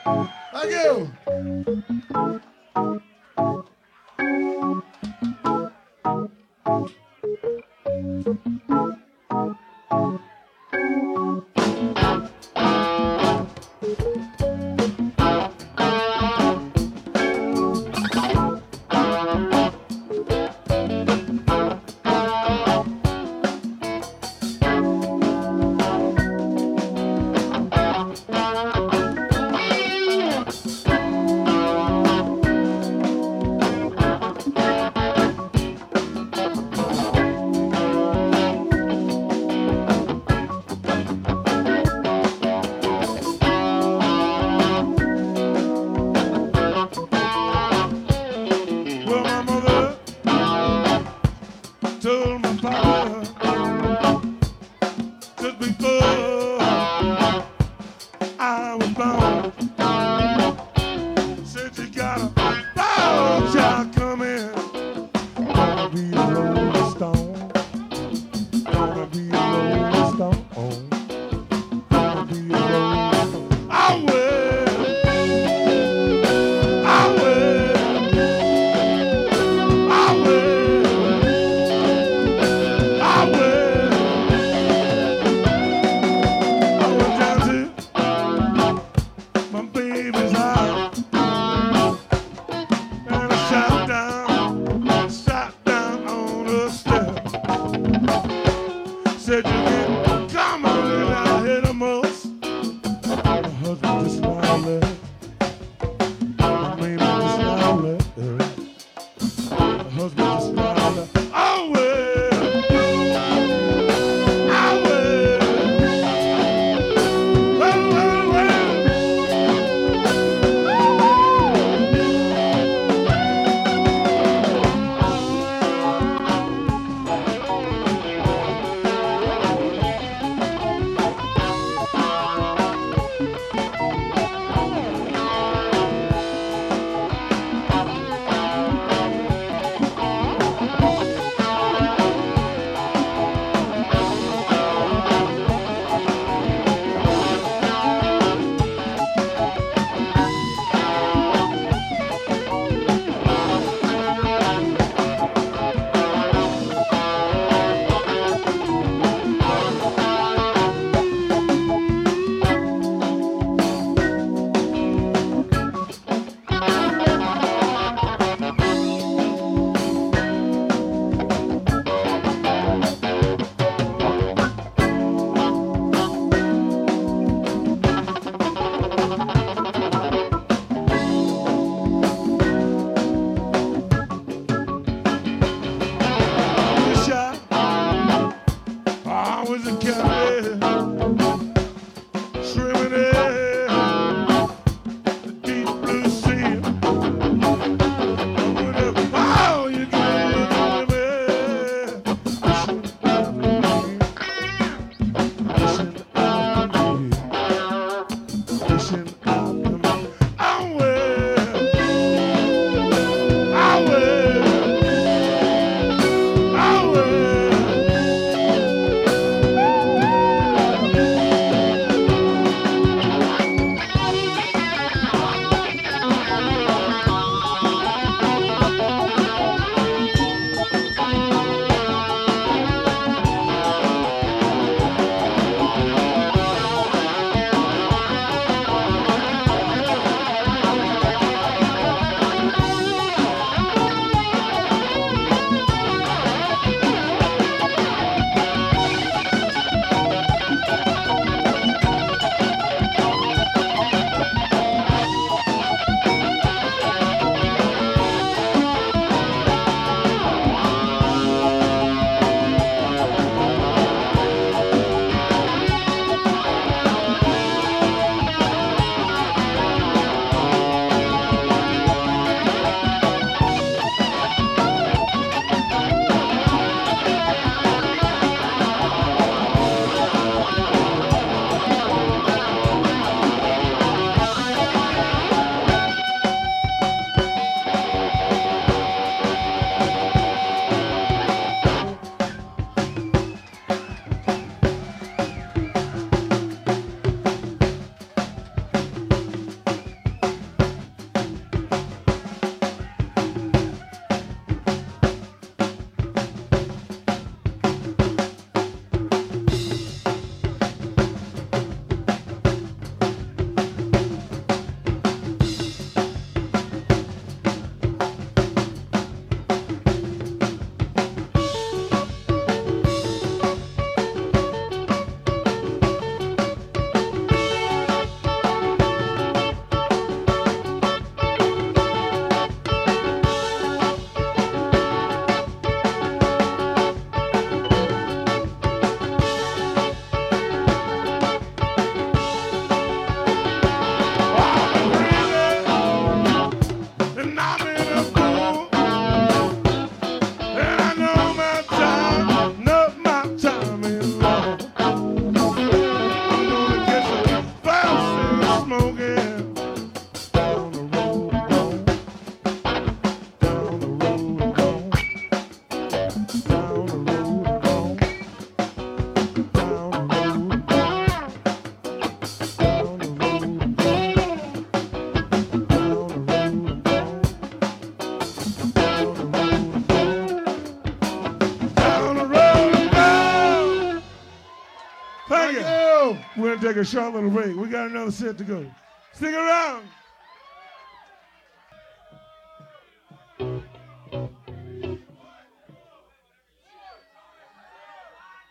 Thank you. Well, my mother told my father just before I was born. Said you got a dog child coming. Gonna be a rolling stone. Gonna be a rolling stone. Gonna be a rolling stone. I will. I will. I will. I will. I went down to my baby's house and I sat down on the step. Said you can come on in, I hit a most. My husband just smiled, my baby just smiled. My husband just smiled. I will, I will. Well, well, well. I was a captain, swimming in the deep blue sea. Oh, you can listen out to me, listen out to me. I will, I will, I will. we're going to take a short little break. We got another set to go. Stick around.